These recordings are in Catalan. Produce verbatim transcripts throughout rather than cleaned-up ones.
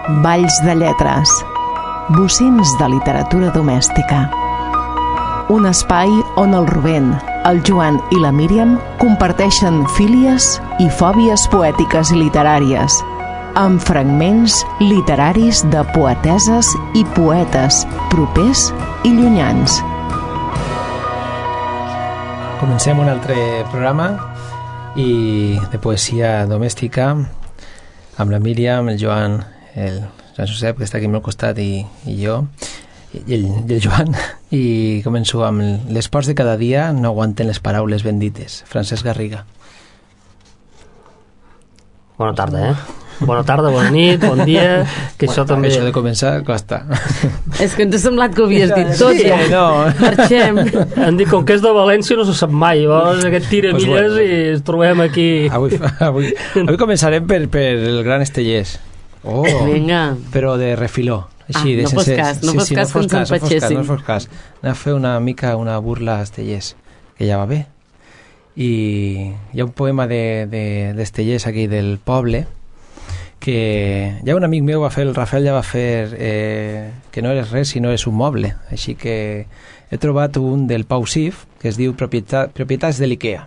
balls de lletres, bocins de literatura domèstica. Un espai on el Rubén, el Joan i la Míriam comparteixen fílies i fòbies poètiques i literàries, amb fragments literaris de poeteses i poetes propers i llunyans. Comencem un altre programa i de poesia domèstica amb la Míriam, el Joan, el Joan Josep, que està aquí al meu costat, i, i jo, i el, i el Joan. I començo amb les ports de cada dia no aguanten les paraules bendites. Francesc Garriga. Bona tarda, eh? Bona tarda, bona nit, bon dia, que això bueno, també... Això de començar costa. És que ens ha semblat que ho havies dit tot, sí, ja. No. Marxem. Em dic, com que és de València no se sap mai, llavors aquest tira Pues milles bueno. I ens trobem aquí... Avui, avui, avui començarem per, per el gran Estellers. Oh, vinga. Però de refiló. Així, ah, de no fos sense, cas, no sí, fos sí, cas no que ens cas, empatxessin. No fos cas, anar a fer una mica una burla a Estellers, que ja va bé. I hi ha un poema de, de, d'Estellers aquí del poble, que ja un amic meu va fer, el Rafael ja va fer eh, que no eres res si no eres un moble, així que he trobat un del Pau Sif que es diu Propietat, Propietats de l'IKEA.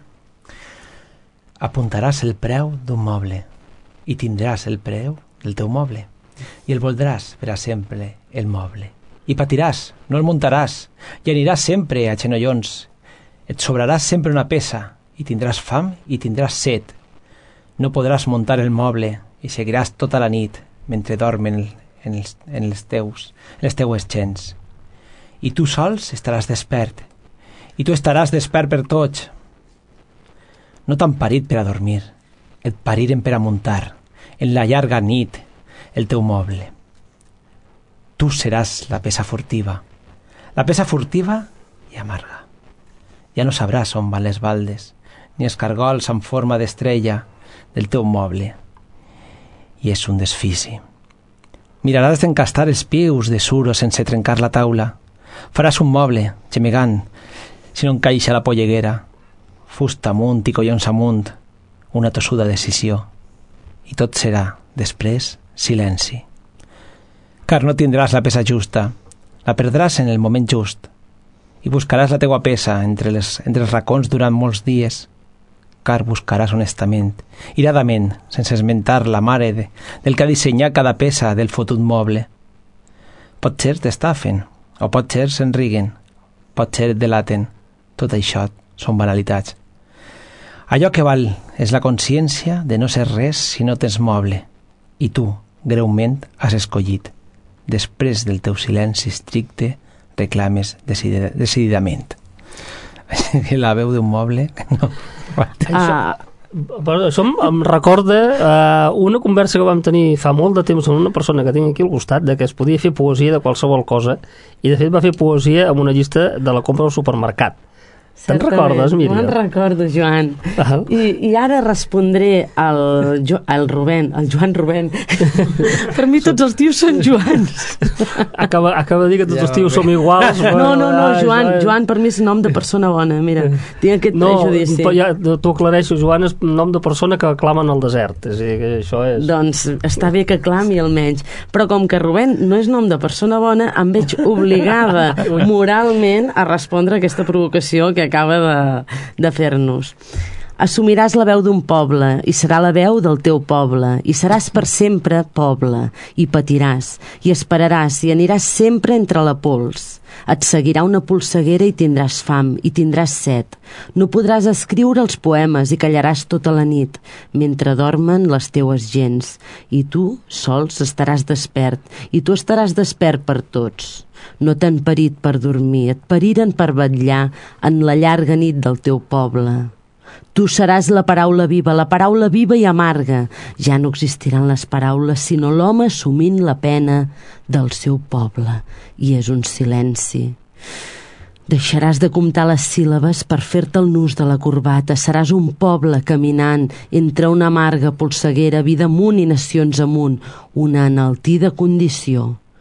Apuntaràs el preu d'un moble i tindràs el preu del teu moble i el voldràs per a sempre el moble i patiràs, no el muntaràs i aniràs sempre a genollons, et sobraràs sempre una peça i tindràs fam i tindràs set, no podràs muntar el moble i seguiràs tota la nit mentre dormen en els, en els teus, en les teues gens. I tu sols estaràs despert, i tu estaràs despert per tots. No t'han parit per a dormir, et pariren per a muntar, en la llarga nit, el teu moble. Tu seràs la peça furtiva, la peça furtiva i amarga. Ja no sabràs on van les baldes, ni els cargols en forma d'estrella del teu moble. I és un desfici. Miraràs d'encastar els pius de suro sense trencar la taula. Faràs un moble, gemegant, si no encaixa la polleguera. Fusta amunt i collons amunt, una tossuda decisió. I tot serà, després, silenci. Car no tindràs la peça justa, la perdràs en el moment just, i buscaràs la teua peça entre, les, entre els racons durant molts dies, car buscaràs honestament, iradament, sense esmentar la mare de, del que ha dissenyat cada peça del fotut moble. Potser t'estafen, o potser se'n riguen, potser et delaten. Tot això són banalitats. Allò que val és la consciència de no ser res si no tens moble, i tu, greument, has escollit. Després del teu silenci estricte, reclames decidi- decididament. La veu d'un moble... No. Ah, Però això em- em recorda uh, una conversa que vam tenir fa molt de temps amb una persona que tinc aquí al costat, de que es podia fer poesia de qualsevol cosa, i de fet va fer poesia amb una llista de la compra al supermercat. Te'n recordes, Míriam? Me'n recordo, Joan. Ah. I, I ara respondré al, jo, al Rubén, al Joan Rubén. Per mi tots els tios són Joans. Acaba, acaba de dir que tots Ja els tios va som iguals. No, no, no, Ah, Joan, això és- Joan per mi és nom de persona bona, mira. Tinc aquest No, prejudici. però ja t'ho aclareixo, Joan és nom de persona que clamen al desert. És a dir, que això és... Doncs està bé que clami almenys. Però com que Rubén no és nom de persona bona, em veig obligada moralment a respondre a aquesta provocació que acaba de, de fer-nos. Assumiràs la veu d'un poble i serà la veu del teu poble i seràs per sempre poble i patiràs i esperaràs i aniràs sempre entre la pols. Et seguirà una polseguera i tindràs fam i tindràs set. No podràs escriure els poemes i callaràs tota la nit mentre dormen les teues gens i tu sols estaràs despert i tu estaràs despert per tots. No t'han parit per dormir, et pariren per vetllar en la llarga nit del teu poble. Tu seràs la paraula viva, la paraula viva i amarga. Ja no existiran les paraules, sinó l'home assumint la pena del seu poble. I és un silenci. Deixaràs de comptar les síl·labes per fer-te el nus de la corbata. Seràs un poble caminant entre una amarga polseguera, vida amunt i nacions amunt, una enaltida condició.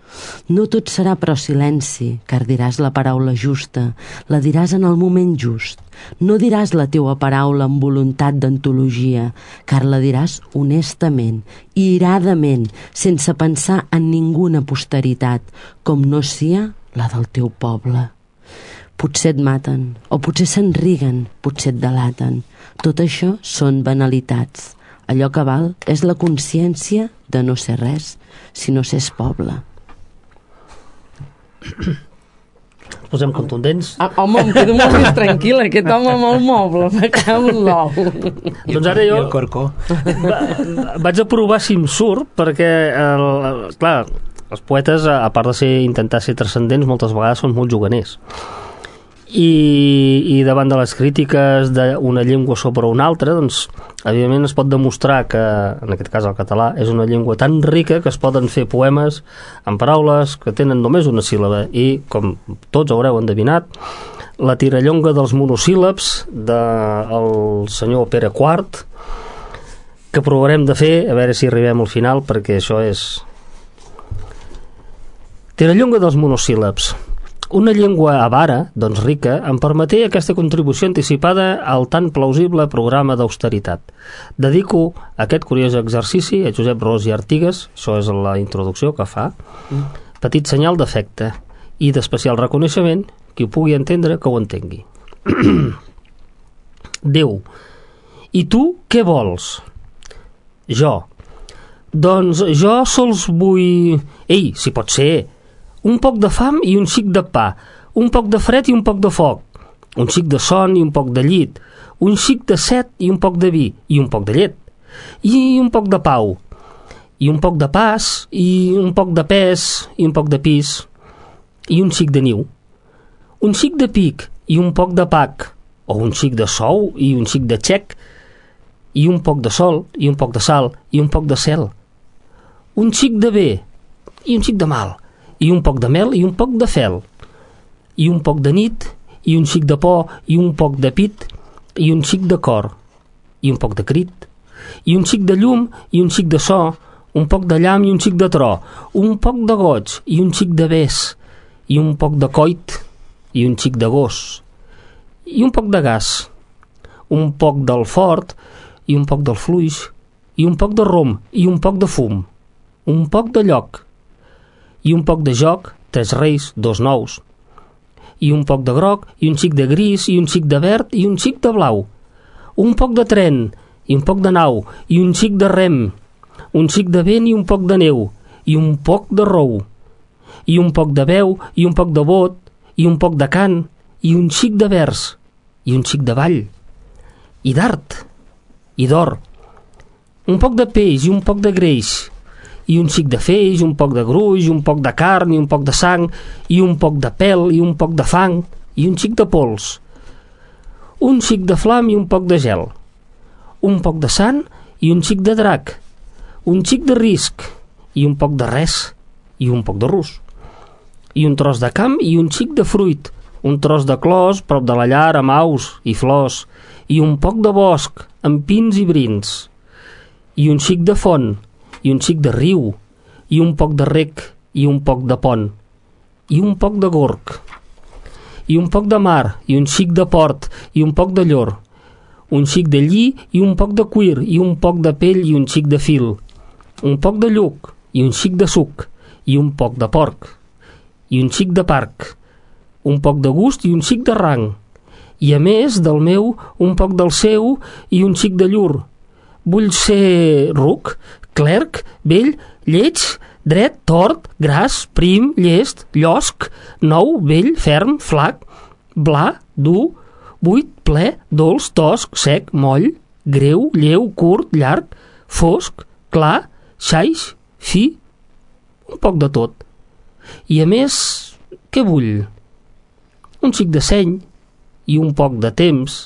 No tot serà però silenci, car diràs la paraula justa, la diràs en el moment just. No diràs la teua paraula amb voluntat d'antologia, car la diràs honestament, iradament, sense pensar en ninguna posteritat, com no sia la del teu poble. Potser et maten, o potser se'n riguen, potser et delaten. Tot això són banalitats. Allò que val és la consciència de no ser res, sinó ser poble. Posem contundents. Ah, home, em quedo molt més tranquil·la, aquest home amb el moble, me cau en l'ou. Doncs ara jo I el corcó. va, vaig a provar si em surt, perquè, el, el, clar, els poetes, a part de ser, intentar ser transcendents, moltes vegades són molt juganers. I, i davant de les crítiques d'una llengua sobre una altra, doncs, evidentment es pot demostrar que, en aquest cas el català, és una llengua tan rica que es poden fer poemes amb paraules que tenen només una síl·laba i, com tots haureu endevinat, la tirallonga dels monosíl·labs del senyor Pere quart, que provarem de fer, a veure si arribem al final, perquè això és... Tirallonga dels monosíl·labs. Una llengua avara, doncs rica, em permeté aquesta contribució anticipada al tan plausible programa d'austeritat. Dedico aquest curiós exercici a Josep Ros i Artigas, això és la introducció que fa, petit senyal d'afecte i d'especial reconeixement, qui ho pugui entendre que ho entengui. Déu, i tu què vols? Jo. Doncs jo sols vull... Ei, si pot ser... Un poc de fam i un xic de pa, un poc de fred i un poc de foc, un xic de son i un poc de llit, un xic de set i un poc de vi, i un poc de llet, i un poc de pau, i un poc de pas, i un poc de pes, i un poc de pis, i un xic de niu, un xic de pic i un poc de pac, o un xic de sou i un xic de xec, i un poc de sol, i un poc de sal, i un poc de cel, un xic de bé i un xic de mal, i un poc de mel i un poc de fel, i un poc de nit, i un xic de por, i un poc de pit, i un xic de cor, i un poc de crit, i un xic de llum, i un xic de so, un poc de llamp i un xic de tro, un poc de goig, i un xic de bes, i un poc de coit, i un xic de gos, i un poc de gas, un poc del fort, i un poc del fluix, i un poc de rom, i un poc de fum, un poc de lloc, i un poc de joc, tres reis, dos nous, i un poc de groc, i un xic de gris, i un xic de verd, i un xic de blau, un poc de tren, i un poc de nau, i un xic de rem, un xic de vent i un poc de neu, i un poc de rou, i un poc de veu, i un poc de bot, i un poc de cant, i un xic de vers, i un xic de ball, i d'art, i d'or, un poc de peix i un poc de greix, i un xic de feix, un poc de gruix, un poc de carn i un poc de sang, i un poc de pèl i un poc de fang, i un xic de pols, un xic de flam i un poc de gel, un poc de sant i un xic de drac, un xic de risc i un poc de res, i un poc de rus, i un tros de camp i un xic de fruit, un tros de clos prop de la llar amb aus i flors, i un poc de bosc amb pins i brins, i un xic de font, i un xic de riu, i un poc de rec, i un poc de pont, i un poc de gorg, i un poc de mar, i un xic de port, i un poc de llor, un xic de lli, i un poc de cuir, i un poc de pell, i un xic de fil, un poc de lluc, i un xic de suc, i un poc de porc, i un xic de parc, un poc de gust i un xic de rang, i a més del meu, un poc del seu, i un xic de llur. Vull ser ruc, clerc, vell, lleig, dret, tort, gras, prim, llest, llosc, nou, vell, ferm, flac, bla, dur, buit, ple, dolç, tosc, sec, moll, greu, lleu, curt, llarg, fosc, clar, xaix, fi, un poc de tot. I a més, què vull? Un xic de seny, i un poc de temps,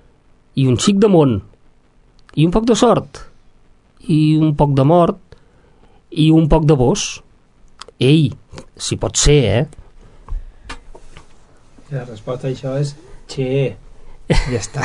i un xic de món, i un poc de sort, i un poc de mort, i un poc de vós. Ei, si pot ser, eh? La resposta a això és che. Ja està.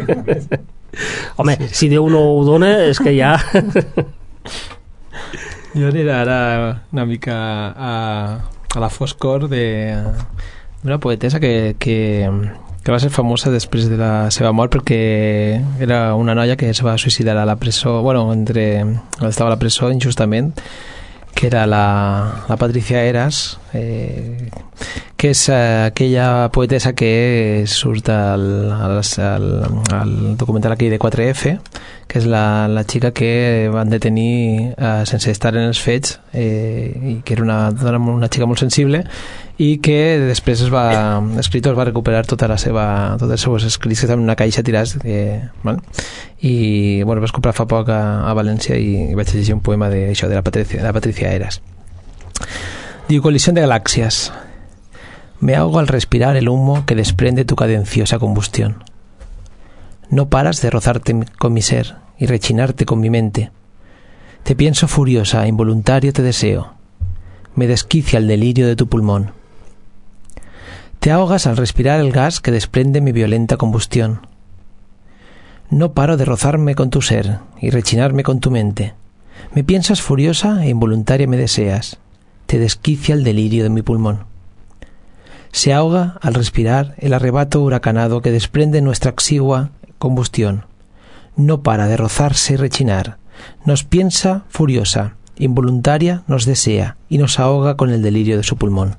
Home, si Déu no ho dona, és que ja... Jo aniré ara una mica a, a la foscor d'una poetessa que, que, que va ser famosa després de la seva mort perquè era una noia que es va suïcidar a la presó, bueno, entre, estava a la presó injustament, que era la, la Patricia Eras, eh, que és eh, aquella poetessa que surt al, al, al, al documental aquí de quatre efe, que és la, la xica que van detenir eh, sense estar en els fets, eh, i que era una, una xica molt sensible, i que després es va, l'escriptor va recuperar tota la seva, tots els seus escrits que estaven en una caixa tirats, que, bueno, i bueno, vaig comprar fa poc a, a València i, i vaig llegir un poema de, això, de la Patricia, de la Patricia Eras. Diu: colisión de galaxias. Me ahogo al respirar el humo que desprende tu cadenciosa combustión. No paras de rozarte con mi ser y rechinarte con mi mente. Te pienso furiosa, involuntario te deseo. Me desquicia el delirio de tu pulmón. Te ahogas al respirar el gas que desprende mi violenta combustión. No paro de rozarme con tu ser y rechinarme con tu mente. Me piensas furiosa e involuntaria me deseas. Te desquicia el delirio de mi pulmón. Se ahoga al respirar el arrebato huracanado que desprende nuestra exigua combustión. No para de rozarse y rechinar. Nos piensa furiosa, involuntaria nos desea y nos ahoga con el delirio de su pulmón.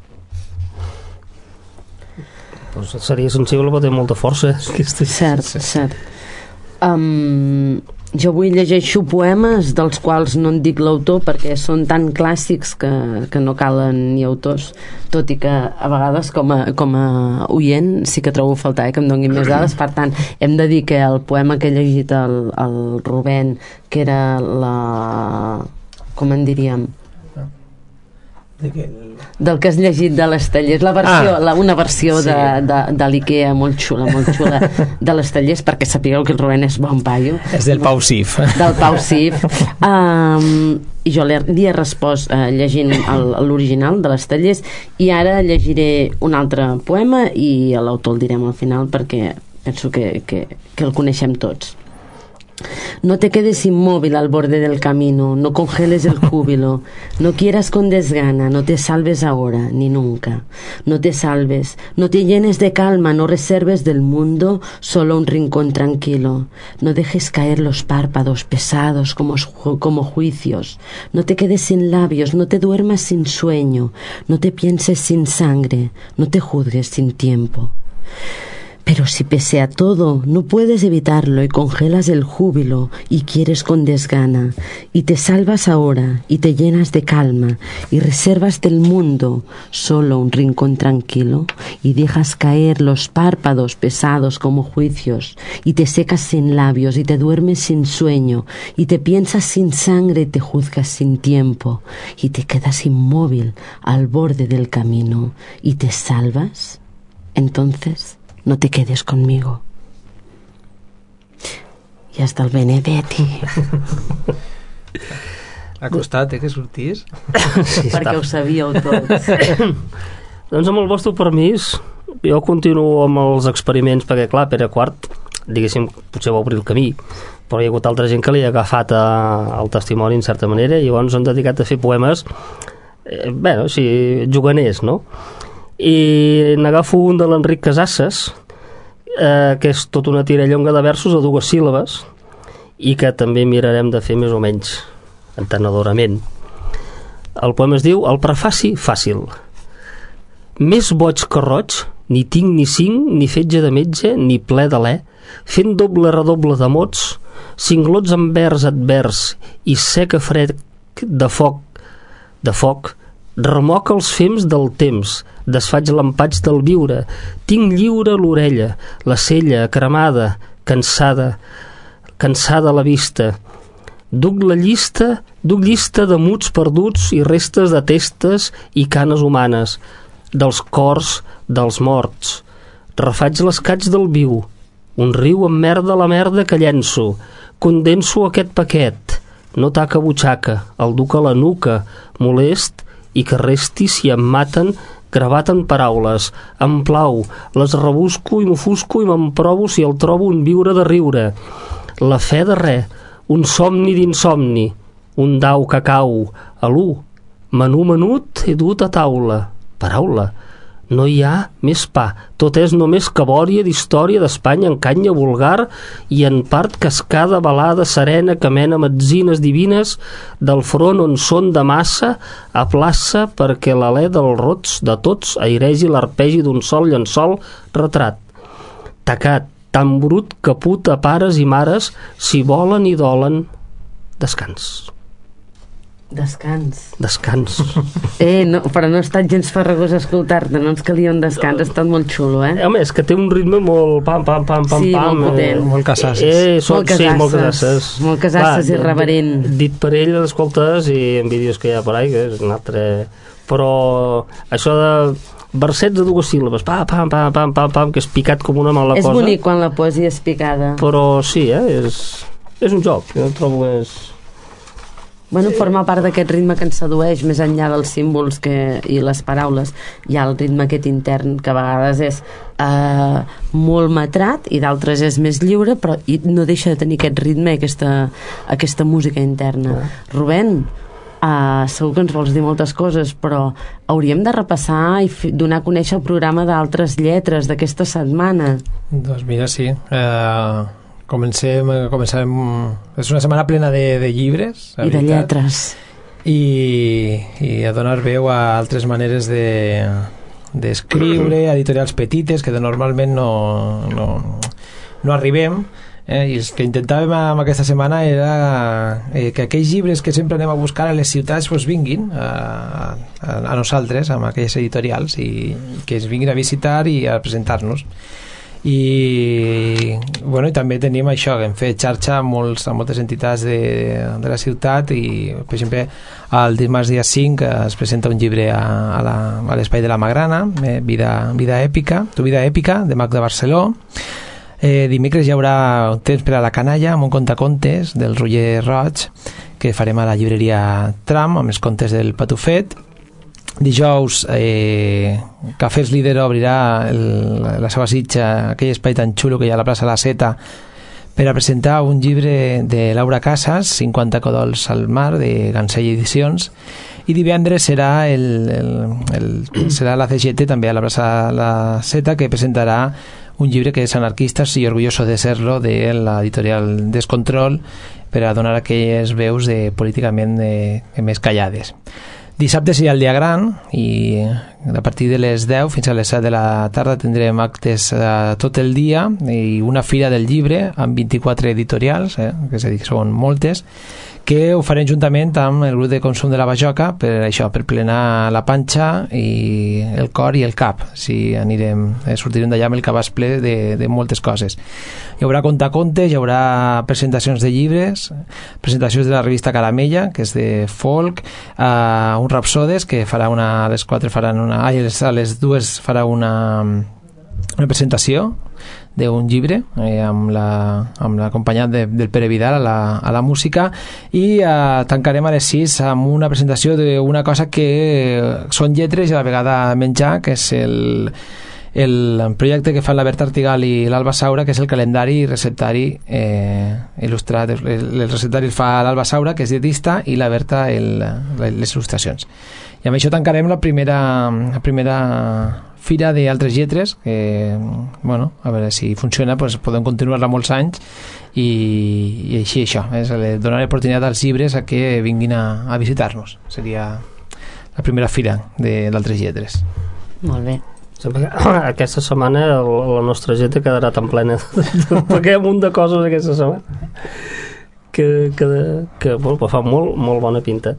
Pues seria sensible però té molta força. Cert, cert. Um, jo avui llegeixo poemes dels quals no en dic l'autor perquè són tan clàssics que, que no calen ni autors, tot i que a vegades com a, com a oient sí que trobo a faltar eh, que em donin més dades. Per tant, hem de dir que el poema que he llegit el, el Rubén, que era la... com en diríem? De què? Del que has llegit de les Tallers, la versió, ah, la, una versió sí. de, de, de l'Ikea molt xula, molt xula de les Tallers, perquè sapigueu que el Rubén és bon paio. És del Pau Sif. Del Pau Sif. Um, i jo li he respost uh, llegint l'original de les Tallers, i ara llegiré un altre poema i l'autor el direm al final perquè penso que, que, que el coneixem tots. No te quedes inmóvil al borde del camino, no congeles el júbilo, no quieras con desgana, no te salves ahora ni nunca, no te salves, no te llenes de calma, no reserves del mundo solo un rincón tranquilo, no dejes caer los párpados pesados como, como juicios, no te quedes sin labios, no te duermas sin sueño, no te pienses sin sangre, no te juzgues sin tiempo. Pero si pese a todo no puedes evitarlo y congelas el júbilo y quieres con desgana y te salvas ahora y te llenas de calma y reservas del mundo solo un rincón tranquilo y dejas caer los párpados pesados como juicios y te secas sin labios y te duermes sin sueño y te piensas sin sangre y te juzgas sin tiempo y te quedas inmóvil al borde del camino y te salvas, entonces no te quedes conmigo. I hasta el Benedetti. Ha costat, eh, que sortís? Sí, perquè ho sabíeu tots. Doncs amb el vostre permís, jo continuo amb els experiments, perquè clar, Pere Quart, diguéssim, potser va obrir el camí, però hi ha hagut altra gent que li ha agafat a, al testimoni en certa manera, i llavors han dedicat a fer poemes, eh, bueno, així, juganers, no? I n'agafo un de l'Enric Casasses, eh, que és tota una tirallonga de versos a dues síl·labes i que també mirarem de fer més o menys entenedorament. El poema es diu El prefaci fàcil. Més boig que roig, ni tinc ni cinc, ni fetge de metge, ni ple d'alè, fent doble redoble de mots, cinglots en vers advers i seca fred de foc, de foc, remoc els fems del temps, desfaig l'empatx del viure, tinc lliure l'orella, la cella cremada, cansada, cansada la vista. Duc la llista, duc llista de muts perduts i restes de testes i canes humanes, dels cors dels morts. Refaig l'escaig del viu, un riu amb merda la merda que llenço, condenso aquest paquet, no taca butxaca, el duc a la nuca, molest, i que resti si em maten gravat en paraules, em plau, les rebusco i m'ofusco i me'n provo si el trobo un viure de riure, la fe de res, un somni d'insomni, un dau que cau a l'u, menú menut he dut a taula. Paraula, no hi ha més pa, tot és només cabòria d'història d'Espanya en canya vulgar i en part cascada balada serena que mena metzines divines del front on són de massa a plaça perquè l'alè dels rots de tots airegi l'arpegi d'un sol llençol retrat. Tacat, tan brut que puta pares i mares si volen i dolen descans. Descans. Descans. Eh, no, però no ha estat gens farragós escoltar-te, no ens calia un descans, ha estat molt xulo, eh? Home, és que té un ritme molt pam, pam, pam, pam, sí, pam. Molt potent. Eh, molt casasses. Eh, són, molt casasses. Sí, molt casasses. Molt casasses i reverent. Dit per ell, l'escoltes i en vídeos que hi ha per ahí, que és un altre... Però això de versets de dues síl·labes, pam, pam, pam, pam, pam, pam, que és picat com una mala és cosa. És bonic quan la poesia és picada. Però sí, eh, és, és un joc, jo trobo que és... Bueno, forma part d'aquest ritme que ens sedueix més enllà dels símbols que, i les paraules. Hi ha el ritme aquest intern que a vegades és eh, molt metrat i d'altres és més lliure, però i no deixa de tenir aquest ritme i aquesta, aquesta música interna. Ah. Rubén, eh, segur que ens vols dir moltes coses, però hauríem de repassar i f- donar a conèixer el programa d'altres lletres d'aquesta setmana. Doncs mira, sí. Eh... Comencem, començarem... És una setmana plena de, de llibres. I de lletres. I, I a donar veu a altres maneres de d'escriure, editorials petites, que de normalment no, no, no arribem. Eh? I el que intentàvem amb aquesta setmana era eh, que aquells llibres que sempre anem a buscar a les ciutats pues, vinguin a, a, a nosaltres, amb aquelles editorials, i que es vinguin a visitar i a presentar-nos. I, bueno, i també tenim això, que hem fet xarxa amb, molts, amb moltes entitats de, de la ciutat i, per exemple, el dimarts dia cinc es presenta un llibre a, a, la, a l'Espai de la Magrana, eh, Vida, Vida Èpica, Tu Vida Èpica, de Mac de Barceló. Eh, dimecres hi haurà un temps per a la canalla amb un contacontes del Roger Roig que farem a la llibreria Tram amb els contes del Patufet. Dijous eh, Cafès Líder obrirà el, la seva sitja, aquell espai tan xulo que hi ha a la plaça La Seta, per a presentar un llibre de Laura Casas, cinquanta codols al mar, de Gansell Edicions, i divendres serà el, el, el, serà la C G T també a la plaça La Seta, que presentarà un llibre que és Anarquistas y orgulloso de serlo, de l'editorial Descontrol, per a donar aquelles veus de políticament de, més callades. Dissabte serà el dia gran i a partir de les deu fins a les set de la tarda tindrem actes eh, tot el dia i una fira del llibre amb vint-i-quatre editorials, eh, que és a dir, són moltes, que ho farem juntament amb el grup de consum de la Bajoca per això, per plenar la panxa i el cor i el cap. Si anirem, eh, sortirem d'allà amb el cabàs ple de, de moltes coses. Hi haurà contacontes, hi haurà presentacions de llibres, presentacions de la revista Caramella, que és de folk, uh, un Rapsodes, que farà una, a les quatre faran una, ah, a les dues farà una, una presentació d'un llibre eh, amb l'acompanyat la, de, del Pere Vidal a la, a la música, i eh, tancarem a les sis amb una presentació d'una cosa que són lletres i a la vegada menjar, que és el, el projecte que fan la Berta Artigal i l'Alba Saura, que és el calendari i receptari eh, il·lustrat. El, el receptari el fa l'Alba Saura, que és dietista, i la Berta el, les il·lustracions. I amb això tancarem la primera, la primera fira d'altres lletres, que, bueno, a veure si funciona, pues podem continuar-la molts anys i, i així això, és donar l'oportunitat als llibres a que vinguin a, a visitar-nos. Seria la primera fira d'altres lletres. Molt bé. Aquesta setmana la nostra agenda quedarà tan plena perquè hi ha un munt de coses aquesta setmana que, que, que, bueno, que fa molt, molt bona pinta.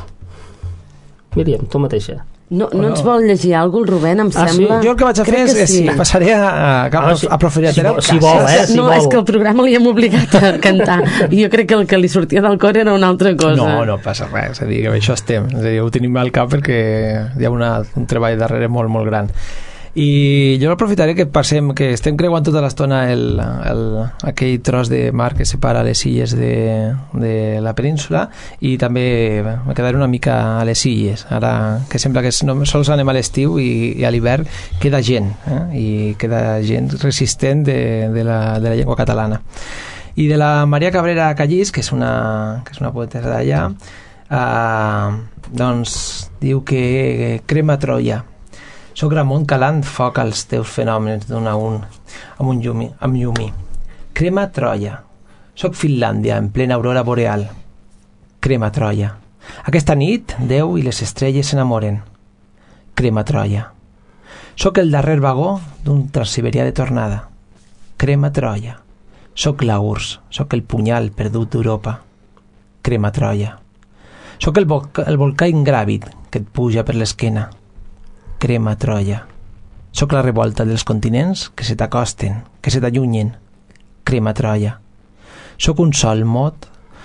Míriam, tu mateixa. No, no ens vol llegir alguna cosa, el Rubén, em ah, sembla? Sí? Jo el que vaig a fer és, sí. és passaré a, a, a, ah, sí. a proferir si, vol, si vol, eh? Si no, vol. és que el programa li hem obligat a cantar i jo crec que el que li sortia del cor era una altra cosa. No, no passa res, és a dir, que això estem, és a dir, ho tenim al cap perquè hi ha una, un treball darrere molt, molt gran. I jo aprofitaré que passem, que estem creuant tota l'estona el, el, aquell tros de mar que separa les illes de, de la península, i també me quedaré una mica a les illes, ara que sembla que no, sols anem a l'estiu i, i a l'hivern queda gent, eh? I queda gent resistent de, de, la, de la llengua catalana. I de la Maria Cabrera Callís, que és una, que és una poetessa d'allà, eh, doncs diu que crema Troia. Soc Ramon calant foc als teus fenòmens d'un a un, amb un llumi, amb llumí. Crema Troia. Soc Finlàndia en plena aurora boreal. Crema Troia. Aquesta nit, Déu i les estrelles s'enamoren. Crema Troia. Soc el darrer vagó d'un transsiberià de tornada. Crema Troia. Soc la U R S S, soc el punyal perdut d'Europa. Crema Troia. Soc el, volcà, el volcà ingràvid que et puja per l'esquena. Crema Troia. Soc la revolta dels continents que se t'acosten, que se t'allunyen. Crema Troia. Soc un sol mot,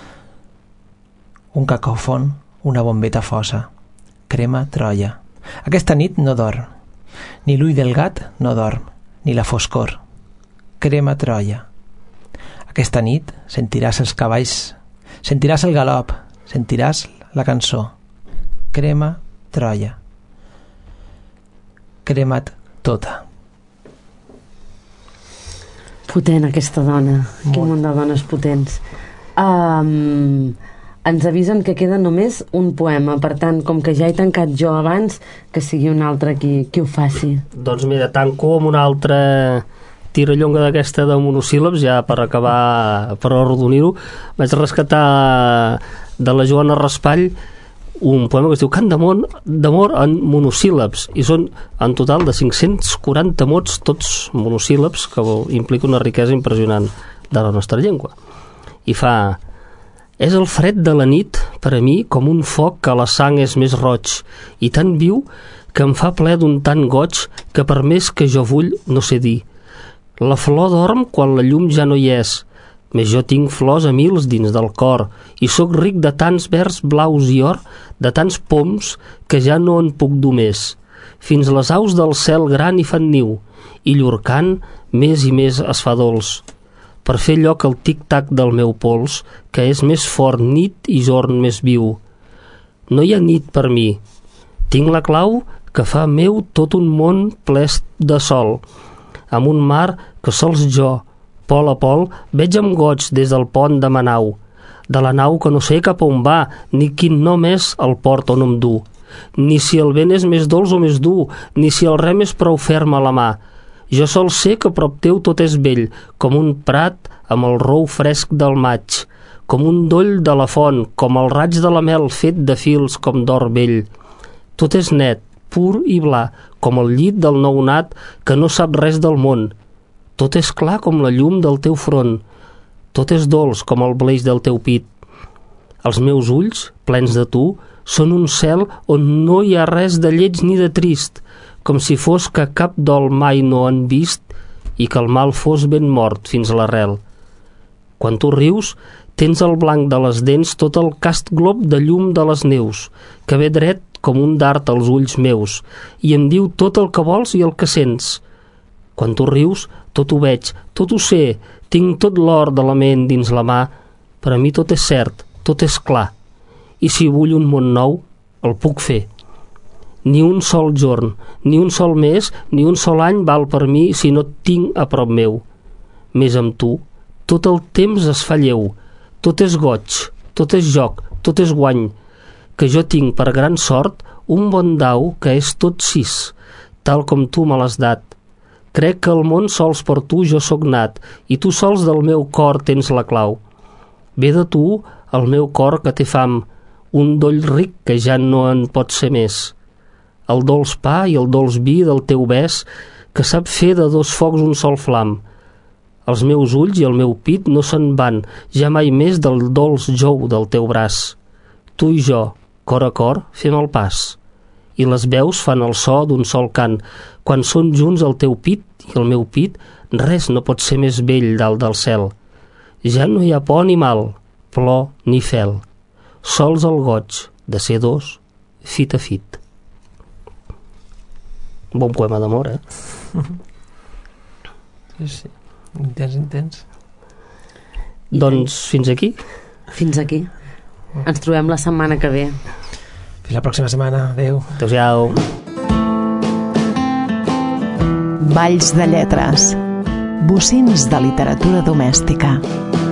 un cacòfon, una bombeta fosa. Crema Troia. Aquesta nit no dorm. Ni l'ull del gat no dorm, ni la foscor. Crema Troia. Aquesta nit sentiràs els cavalls, sentiràs el galop, sentiràs la cançó. Crema Troia. Crema't tota. Potent, aquesta dona. Molt. Quin munt de dones potents. Um, ens avisen que queda només un poema, per tant, com que ja he tancat jo abans, que sigui un altre qui, qui ho faci. Doncs mira, tanco amb una altra tirallonga d'aquesta de monosíl·labs, ja per acabar, per arrodonir-ho. Vaig rescatar de la Joana Raspall un poema que es diu Cant d'amor en monosíl·labs, i són en total de cinc-cents quaranta mots, tots monosíl·labs, que implica una riquesa impressionant de la nostra llengua. I fa: és el fred de la nit per a mi com un foc que la sang és més roig i tan viu que em fa ple d'un tant goig que per més que jo vull no sé dir. La flor dorm quan la llum ja no hi és, més jo tinc flors a mils dins del cor i sóc ric de tants verds blaus i or, de tants poms que ja no en puc dur més. Fins les aus del cel gran hi fan niu i llur cant més i més es fa dolç. Per fer lloc al tic-tac del meu pols, que és més fort nit i jorn més viu. No hi ha nit per mi. Tinc la clau que fa meu tot un món ple de sol, amb un mar que sols jo, pol a pol, veig amb goig des del pont de Manau, de la nau que no sé cap on va, ni quin nom és el port on em du, ni si el vent és més dolç o més dur, ni si el rem és prou ferm a la mà. Jo sol sé que prop teu tot és vell, com un prat amb el rou fresc del maig, com un doll de la font, com el raig de la mel fet de fils com d'or vell. Tot és net, pur i bla, com el llit del nounat que no sap res del món. Tot és clar com la llum del teu front. Tot és dolç com el bleix del teu pit. Els meus ulls, plens de tu, són un cel on no hi ha res de lleig ni de trist, com si fos que cap dol mai no han vist i que el mal fos ben mort fins a l'arrel. Quan tu rius, tens el blanc de les dents tot el cast glob de llum de les neus, que ve dret com un dart als ulls meus, i em diu tot el que vols i el que sents. Quan tu rius, tot ho veig, tot ho sé, tinc tot l'or de la ment dins la mà, per a mi tot és cert, tot és clar, i si vull un món nou, el puc fer. Ni un sol jorn, ni un sol mes, ni un sol any val per mi si no et tinc a prop meu. Més amb tu, tot el temps es fa lleu, tot és goig, tot és joc, tot és guany, que jo tinc per gran sort un bon dau que és tot sis, tal com tu me l'has dat. Crec que al món sols per tu jo sóc nat, i tu sols del meu cor tens la clau. Ve de tu el meu cor que té fam, un doll ric que ja no en pot ser més. El dolç pa i el dolç vi del teu bes, que sap fer de dos focs un sol flam. Els meus ulls i el meu pit no se'n van, ja mai més del dolç jou del teu braç. Tu i jo, cor a cor, fem el pas, i les veus fan el so d'un sol cant. Quan són junts el teu pit i el meu pit, res no pot ser més bell dalt del cel. Ja no hi ha por ni mal, plor ni fel, sols el goig de ser dos, fit a fit. Bon poema d'amor, eh? Sí, sí. Intens, intens. Doncs fins aquí. Fins aquí. Ens trobem la setmana que ve. Fins la pròxima setmana. Adéu. Adéu-siau. Valls de lletres. Bocins de literatura domèstica.